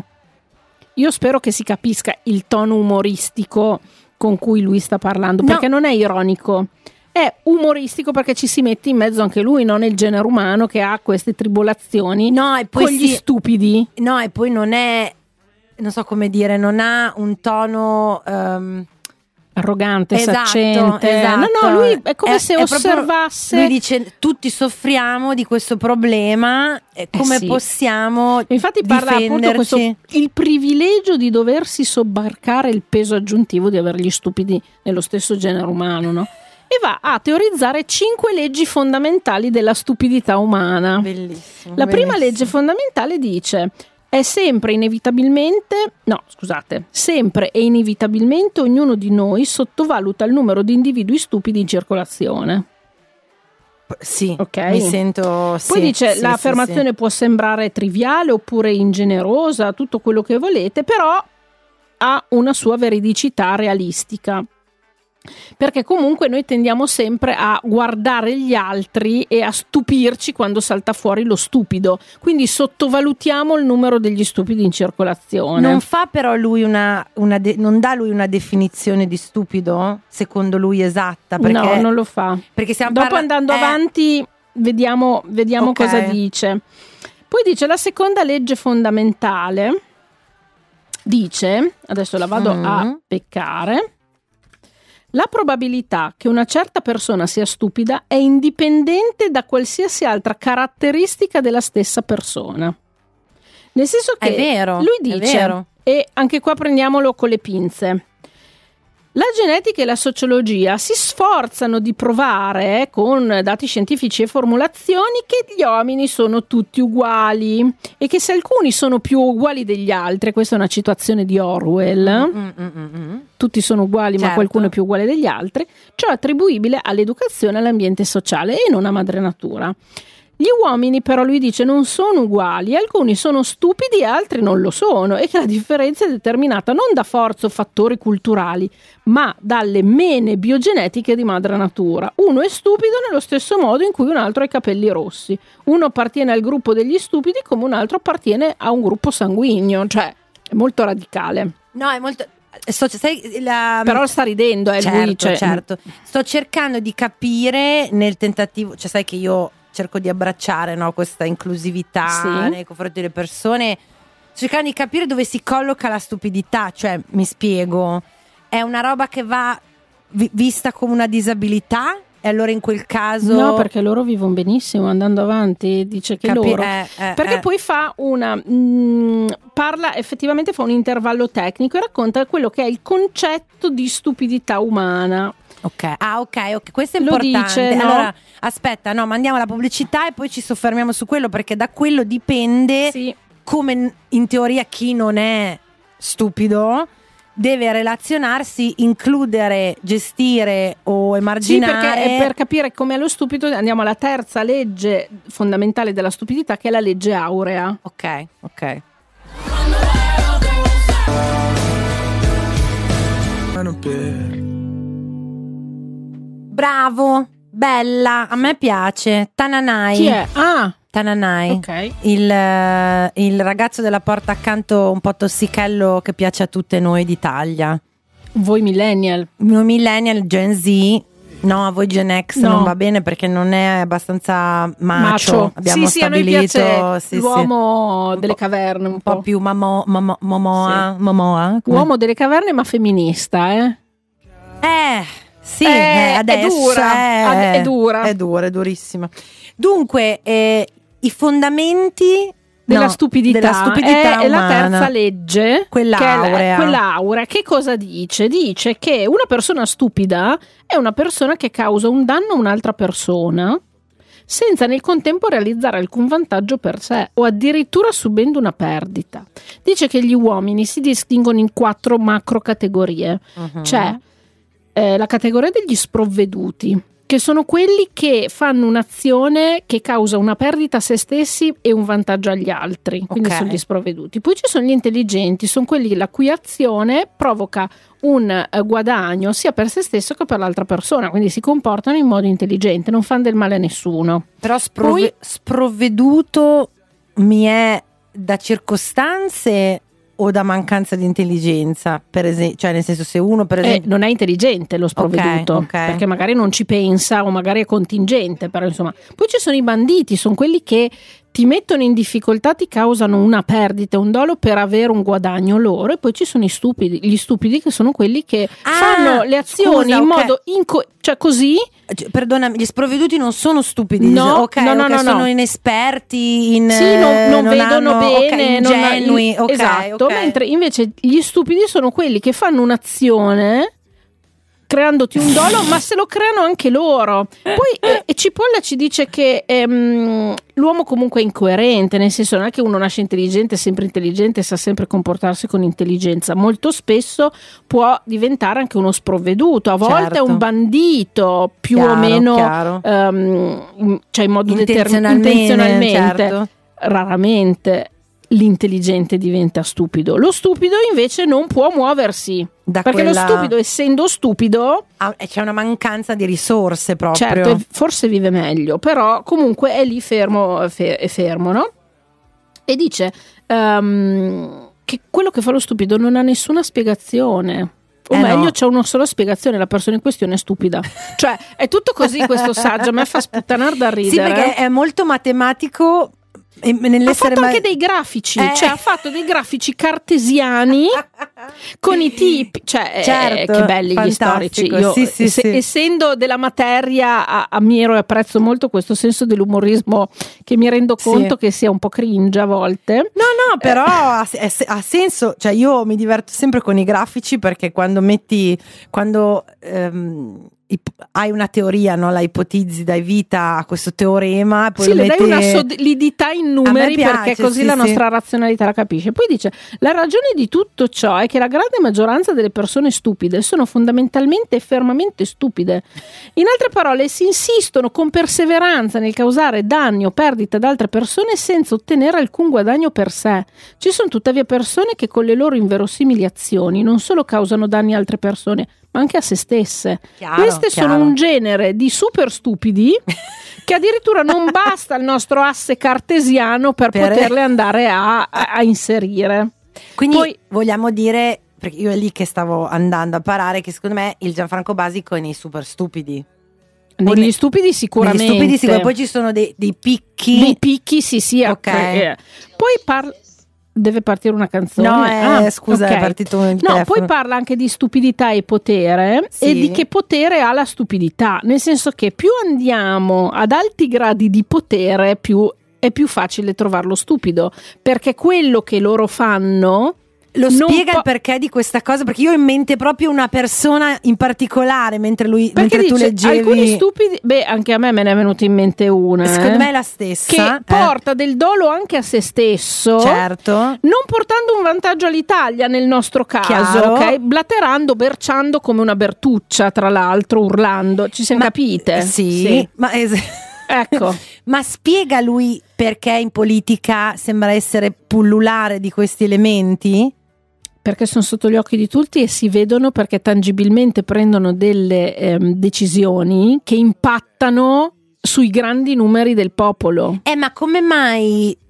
Io spero che si capisca il tono umoristico con cui lui sta parlando, no. perché non è ironico, è umoristico perché ci si mette in mezzo anche lui, non il genere umano che ha queste tribolazioni no, e poi con gli si... stupidi. No, e poi non è, non so come dire, non ha un tono... Um... arrogante, esatto, saccente. Esatto. No, no, lui è come è, se è osservasse. Lui dice: tutti soffriamo di questo problema, come eh sì. possiamo Infatti parla appunto questo, il privilegio di doversi sobbarcare il peso aggiuntivo di avere gli stupidi nello stesso genere umano, no? E va a teorizzare cinque leggi fondamentali della stupidità umana. Bellissimo. La bellissimo. prima legge fondamentale dice: è sempre inevitabilmente, no scusate, sempre e inevitabilmente ognuno di noi sottovaluta il numero di individui stupidi in circolazione. Sì, okay. mi sento. Poi sì, dice: sì, l'affermazione sì, sì. può sembrare triviale oppure ingenerosa, tutto quello che volete, però ha una sua veridicità realistica. Perché comunque noi tendiamo sempre a guardare gli altri e a stupirci quando salta fuori lo stupido, quindi sottovalutiamo il numero degli stupidi in circolazione. Non fa però lui una, una de- non dà lui una definizione di stupido secondo lui esatta, perché, no, non lo fa, perché stiamo dopo parla- andando eh. avanti vediamo, vediamo okay. cosa dice. Poi dice la seconda legge fondamentale, dice, adesso la vado mm. a beccare: la probabilità che una certa persona sia stupida è indipendente da qualsiasi altra caratteristica della stessa persona. Nel senso che è vero, lui dice, è vero. E anche qua prendiamolo con le pinze, la genetica e la sociologia si sforzano di provare con dati scientifici e formulazioni che gli uomini sono tutti uguali e che se alcuni sono più uguali degli altri, questa è una citazione di Orwell, mm, mm, mm, mm. tutti sono uguali certo. ma qualcuno è più uguale degli altri, ciò è attribuibile all'educazione, all'ambiente sociale e non a madre natura. Gli uomini però, lui dice, non sono uguali, alcuni sono stupidi e altri non lo sono, e che la differenza è determinata non da forza o fattori culturali, ma dalle mene biogenetiche di madre natura. Uno è stupido nello stesso modo in cui un altro ha i capelli rossi, uno appartiene al gruppo degli stupidi come un altro appartiene a un gruppo sanguigno, cioè è molto radicale. No, è molto... Sto, sai, la... Però sta ridendo, eh, certo, lui, cioè... certo. Sto cercando di capire nel tentativo, cioè sai che io cerco di abbracciare, no, questa inclusività sì. nei confronti delle persone, cercando di capire dove si colloca la stupidità, cioè mi spiego, è una roba che va vi- vista come una disabilità e allora in quel caso no, perché loro vivono benissimo andando avanti, dice che Capi- loro eh, eh, perché eh. poi fa una mh, parla effettivamente, fa un intervallo tecnico e racconta quello che è il concetto di stupidità umana. Ok, ah ok, ok, questo è Lo importante. dice, no? Allora, aspetta, no, mandiamo la pubblicità e poi ci soffermiamo su quello, perché da quello dipende Sì. come in teoria chi non è stupido deve relazionarsi, includere, gestire o Sì, emarginare. perché per capire com'è lo stupido andiamo alla terza legge fondamentale della stupidità, che è la legge aurea. Ok, ok. Bravo, bella, a me piace. Tananai. Chi è? Ah, Tananai. ok. Il, eh, il ragazzo della porta accanto, un po' tossichello, che piace a tutte noi d'Italia. Voi millennial. Noi millennial, Gen Z. No, a voi Gen X No. non va bene perché non è abbastanza macho. Macho. Abbiamo sì, sì, a noi stabilito piace sì, sì. l'uomo Un delle po'- caverne, un, un po' più mamo, mamo, momoa, momoa. come- Uomo delle caverne, ma femminista, eh? Eh, sì, Eh, eh, è adesso dura, è, è dura. È dura, è durissima. Dunque, eh, i fondamenti Della no, stupidità, della stupidità è, è la umana. terza legge, Quella che è la- aurea. quella aurea. Che cosa dice? Dice che una persona stupida è una persona che causa un danno a un'altra persona senza nel contempo realizzare alcun vantaggio per sé o addirittura subendo una perdita. Dice che gli uomini si distinguono in quattro macro categorie. Mhm. C'è eh, la categoria degli sprovveduti, che sono quelli che fanno un'azione che causa una perdita a se stessi e un vantaggio agli altri, quindi Ok. sono gli sprovveduti. Poi ci sono gli intelligenti, sono quelli la cui azione provoca un eh, guadagno sia per se stesso che per l'altra persona, quindi si comportano in modo intelligente, non fanno del male a nessuno. Però sprove- Poi- sprovveduto mi è da circostanze o da mancanza di intelligenza, per esempio, cioè nel senso se uno per Eh, esempio non è intelligente lo sprovveduto, Ok, ok. perché magari non ci pensa o magari è contingente, però insomma. Poi ci sono i banditi, sono quelli che ti mettono in difficoltà, ti causano una perdita, un dolo per avere un guadagno loro, e poi ci sono i stupidi, gli stupidi che sono quelli che Ah, fanno le azioni scusa, in ok. modo inco- cioè così. Cioè, perdonami, gli sprovveduti non sono stupidi, No, ok, no, no, ok, no, sono no. inesperti, in, Sì, non, non non vedono hanno- ok, bene, non ha- ingenui, ok, esatto. ok. Mentre invece gli stupidi sono quelli che fanno un'azione creandoti un dolo, ma se lo creano anche loro. Poi eh, e Cipolla ci dice che ehm, l'uomo comunque è incoerente, nel senso non è che uno nasce intelligente, è sempre intelligente, sa sempre comportarsi con intelligenza. Molto spesso può diventare anche uno sprovveduto, a volte è Certo. un bandito più Chiaro, o meno chiaro. ehm, in- cioè in modo determinato, Intenzionalmente, intenzionalmente. certo. Raramente l'intelligente diventa stupido. Lo stupido invece non può muoversi, Da perché quella- lo stupido, essendo stupido, Ah, e c'è una mancanza di risorse proprio. certo, e forse vive meglio, però comunque è lì fermo, fe- è fermo, no? E dice ehm, che quello che fa lo stupido non ha nessuna spiegazione. O Eh meglio, no. c'è una sola spiegazione: la persona in questione è stupida. Cioè, è tutto così questo saggio, a me fa sputtanar da Sì, ridere. perché è molto matematico e Ha nell'essere fatto ma- anche dei grafici, Eh. cioè ha fatto dei grafici cartesiani con i tipi, cioè eh, Certo, che belli gli fantastico, storici. Io, sì, sì, se- sì. essendo della materia, a- ammiro e apprezzo molto questo senso dell'umorismo, che mi rendo Sì. conto che sia un po' cringe a volte. No, no, però ha, è- ha senso, cioè io mi diverto sempre con i grafici perché quando metti, quando ehm, ip- hai una teoria, no? La ipotizzi, dai vita a questo teorema, poi Sì, lo le dai metti... una solidità in numeri piace, perché così sì, la sì. nostra razionalità la capisce. Poi dice: la ragione di tutto ciò è che la grande maggioranza delle persone stupide sono fondamentalmente e fermamente stupide. In altre parole, si insistono con perseveranza nel causare danni o perdite ad altre persone senza ottenere alcun guadagno per sé. Ci sono tuttavia persone che con le loro inverosimili azioni non solo causano danni a altre persone, ma anche a se stesse. Chiaro, Queste chiaro. sono un genere di super stupidi che addirittura non basta il nostro asse cartesiano per, Per- poterle andare a, a- a inserire. Quindi Poi- vogliamo dire, perché io è lì che stavo andando a parare, che secondo me il Gianfranco Basico è nei super stupidi. Negli ne- stupidi sicuramente. Negli stupidi sicuro, poi ci sono dei, dei picchi. Dei picchi, sì, sì. Ok. eh. Poi parla. Deve partire una canzone. No, eh, Ah, scusa, ok. è partito il No, telefono. poi parla anche di stupidità e potere, Sì. e di che potere ha la stupidità, nel senso che più andiamo ad alti gradi di potere, più è più facile trovarlo stupido, perché quello che loro fanno Lo non spiega po- il perché di questa cosa, perché io ho in mente proprio una persona in particolare mentre lui perché mentre tu dice, leggevi. alcuni stupidi, beh, anche a me me ne è venuto in mente una, Secondo eh, me è la stessa. che eh. porta del dolo anche a se stesso, Certo. non portando un vantaggio all'Italia nel nostro caso, Chiaro. ok? Blaterando, berciando come una bertuccia, tra l'altro, urlando. Ci siamo Ma- capite? Sì, ma es- Ecco. ma spiega lui perché in politica sembra essere pullulare di questi elementi? Perché sono sotto gli occhi di tutti e si vedono, perché tangibilmente prendono delle ehm, decisioni che impattano sui grandi numeri del popolo. Eh, ma come mai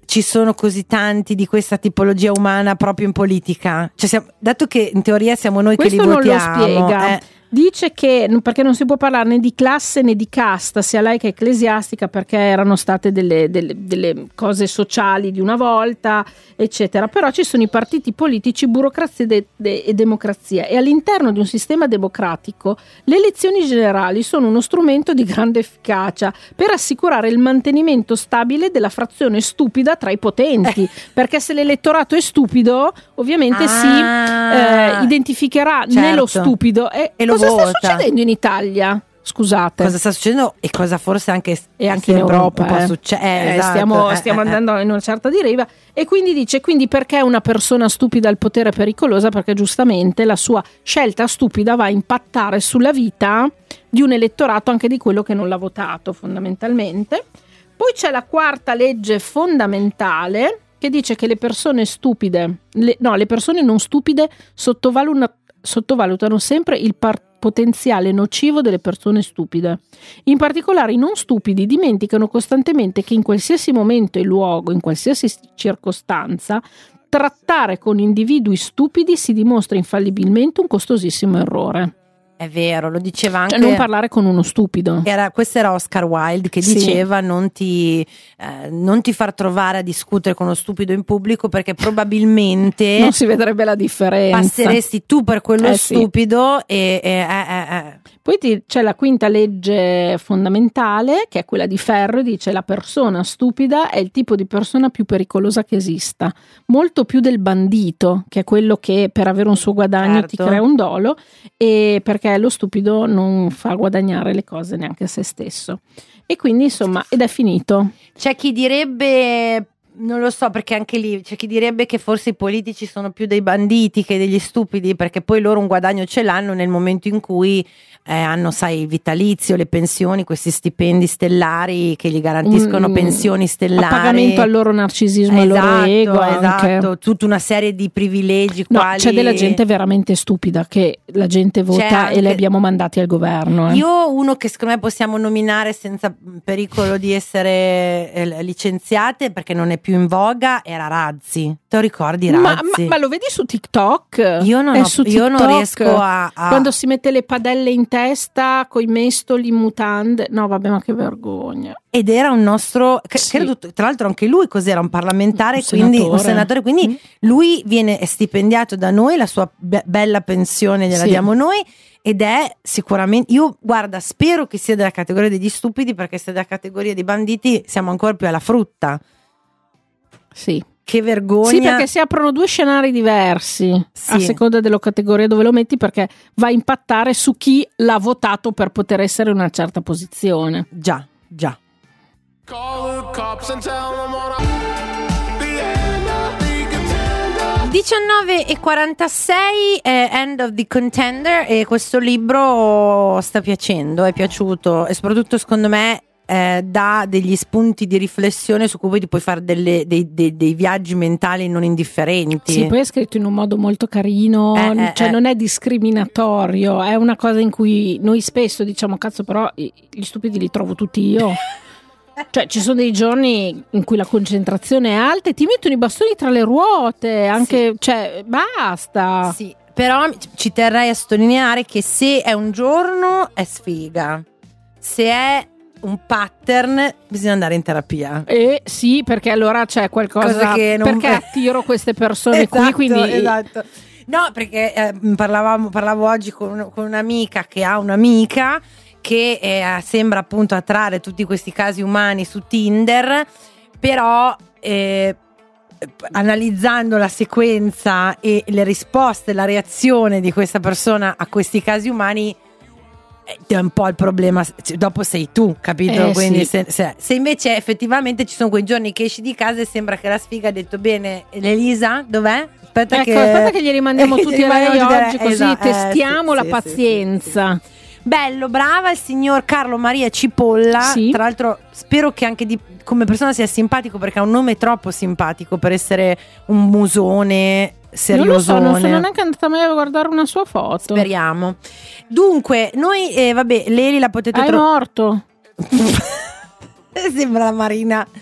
ci sono così tanti di questa tipologia umana proprio in politica? Cioè, siamo, dato che in teoria siamo noi Questo che li non votiamo. lo spiega. eh. Dice che, perché non si può parlare né di classe né di casta, sia laica che ecclesiastica, perché erano state delle, delle, delle cose sociali di una volta, eccetera. Però ci sono i partiti politici, burocrazia de, de, e democrazia, e all'interno di un sistema democratico le elezioni generali sono uno strumento di grande efficacia per assicurare il mantenimento stabile della frazione stupida tra i potenti, Eh. perché se l'elettorato è stupido ovviamente Ah, si eh, identificherà certo. nello stupido e, E lo cosa vota. sta succedendo in Italia? Scusate. Cosa sta succedendo e cosa forse anche E anche in sempre Europa un po' eh. succe- eh, Eh, esatto, stiamo, eh, stiamo eh, eh. andando in una certa deriva. E quindi dice: quindi perché una persona stupida al potere è pericolosa? Perché giustamente la sua scelta stupida va a impattare sulla vita di un elettorato, anche di quello che non l'ha votato, fondamentalmente. Poi c'è la quarta legge fondamentale che dice che le persone stupide, le, no, le persone non stupide sottovalutano, sottovalutano sempre il par- potenziale nocivo delle persone stupide. In particolare i non stupidi dimenticano costantemente che in qualsiasi momento e luogo, in qualsiasi circostanza, trattare con individui stupidi si dimostra infallibilmente un costosissimo errore. È vero, lo diceva anche. Cioè non parlare con uno stupido. Era, questo era Oscar Wilde che Sì. diceva non ti, eh, non ti far trovare a discutere con uno stupido in pubblico, perché probabilmente Non si vedrebbe la differenza. passeresti tu per quello Eh sì. stupido e, e- eh, eh, eh. Poi ti- c'è la quinta legge fondamentale, che è quella di Ferro, e dice: la persona stupida è il tipo di persona più pericolosa che esista, molto più del bandito, che è quello che per avere un suo guadagno ti Certo. crea un dolo, e perché lo stupido non fa guadagnare le cose neanche a se stesso. E quindi insomma, ed è finito. C'è chi direbbe, non lo so, perché anche lì c'è chi direbbe che forse i politici sono più dei banditi che degli stupidi, perché poi loro un guadagno ce l'hanno nel momento in cui eh, hanno, sai, il vitalizio, le pensioni, questi stipendi stellari che gli garantiscono Un- pensioni stellari, A pagamento al loro narcisismo, al loro ego. anche. esatto, tutta una serie di privilegi. No, quali... c'è della gente veramente stupida che la gente vota anche- e le abbiamo mandati al governo. eh. Io uno che secondo me possiamo nominare senza pericolo di essere eh, licenziate, perché non è più in voga, era Razzi. Te lo ricordi Razzi? Ma, ma- ma lo vedi su TikTok? Io non È ho- su io non TikTok. riesco a- a- Quando si mette le padelle in testa coi mestoli in mutande. No, vabbè, ma che vergogna. Ed era un nostro, che- Sì. credo, tra l'altro anche lui cos'era, un parlamentare, Un quindi senatore. un senatore, quindi Mm. lui viene stipendiato da noi, la sua be- bella pensione gliela Sì. diamo noi, ed è sicuramente, io guarda, spero che sia della categoria degli stupidi, perché se è della categoria dei banditi siamo ancora più alla frutta. Sì. Che vergogna. Sì, perché si aprono due scenari diversi Sì. a seconda della categoria dove lo metti, perché va a impattare su chi l'ha votato per poter essere in una certa posizione. Già, già. Call the cops and tell them what I- the end of the contender. diciannove e quarantasei è End of the Contender, e questo libro sta piacendo, è piaciuto, e soprattutto secondo me eh, dà degli spunti di riflessione su cui poi ti puoi fare delle- dei, dei- dei viaggi mentali non indifferenti. Sì, poi è scritto in un modo molto carino, Eh, eh, cioè eh. non è discriminatorio, è una cosa in cui noi spesso diciamo: cazzo, però i- gli stupidi li trovo tutti io. Cioè ci sono dei giorni in cui la concentrazione è alta e ti mettono i bastoni tra le ruote, anche, cioè basta. Sì, però ci terrei a sottolineare che se è un giorno è sfiga, se è un pattern bisogna andare in terapia. E sì, perché allora c'è qualcosa Cosa che non- perché attiro queste persone qui, Esatto, quindi esatto. No, perché eh, parlavamo, parlavo oggi con, con un'amica che ha un'amica che eh, sembra appunto attrarre tutti questi casi umani su Tinder, però eh, analizzando la sequenza e le risposte, la reazione di questa persona a questi casi umani, eh, è un po' il problema, cioè, dopo sei tu, capito? Eh, Quindi sì. se, se- se invece effettivamente ci sono quei giorni che esci di casa e sembra che la sfiga ha detto bene, l'Elisa dov'è? Aspetta, ecco, che, aspetta che gli rimandiamo che tutti a rimaniamo lei tutti a lei, oggi, così esatto, eh, testiamo sì, la sì, sì, pazienza. sì, sì. Bello, brava il signor Carlo Maria Cipolla. Sì. Tra l'altro spero che anche di, come persona sia simpatico, perché ha un nome troppo simpatico per essere un musone seriosone. Non lo so, non sono neanche andata mai a guardare una sua foto. Speriamo. Dunque, noi, eh, vabbè, Leli la potete Ah, è trovare. morto. Sembra la Marina.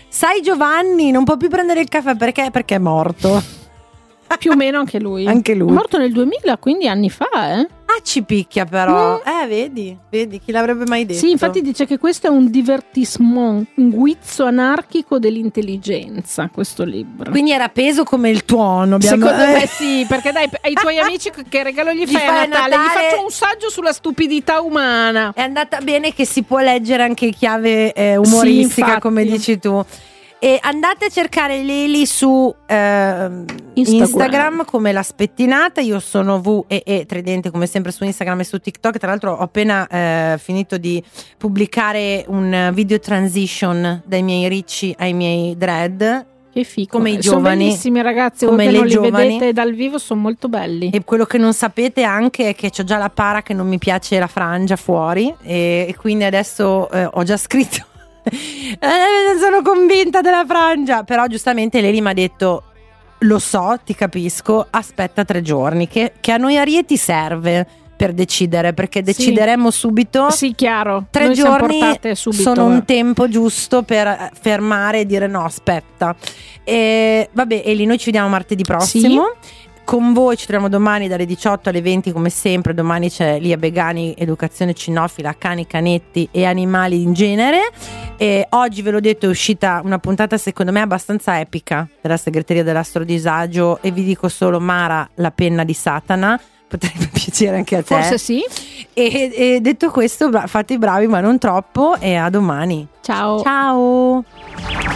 sai Giovanni, non può più prendere il caffè perché? Perché è morto. Più o meno anche lui. Anche lui. È morto nel duemila, quindi anni fa, eh? Ah, ci picchia però. Mm. Eh, vedi, vedi, chi l'avrebbe mai detto? Sì, infatti dice che questo è un divertissement, un guizzo anarchico dell'intelligenza, questo libro. Quindi era peso come il tuono. Abbiamo... Secondo me sì, perché dai, ai tuoi amici che regalo gli Gli fai a fai a Natale? Natale? Gli faccio un saggio sulla stupidità umana. È andata bene che si può leggere anche in chiave eh, umoristica, Sì, infatti. come dici tu. E andate a cercare Leli su eh, Instagram. Instagram come La Spettinata. Io sono W E E Tridente come sempre su Instagram e su TikTok. Tra l'altro ho appena eh, finito di pubblicare un video transition dai miei ricci ai miei dread. Che fico. Come i Sono giovani. bellissimi ragazzi, Come voi che le non li giovani. vedete dal vivo sono molto belli. E quello che non sapete anche è che c'ho già la para che non mi piace la frangia fuori. E, e quindi adesso eh, ho già scritto Eh, sono convinta della frangia. Però giustamente Leli mi ha detto: lo so, ti capisco, aspetta tre giorni, che, che a noi Arieti serve per decidere, perché decideremo subito. Sì, chiaro. Tre Noi siamo giorni portate subito. sono un tempo giusto per fermare e dire no, aspetta. E vabbè, Eli, noi ci vediamo martedì prossimo. Con voi ci troviamo domani dalle diciotto alle venti come sempre. Domani c'è Lia Begani, educazione cinofila, cani, canetti e animali in genere. E oggi ve l'ho detto, è uscita una puntata secondo me abbastanza epica della segreteria dell'astrodisagio, e vi dico solo: Mara, la penna di Satana, potrebbe piacere anche a te. Forse sì. E, e detto questo, bra- fate i bravi ma non troppo, e a domani. Ciao. Ciao.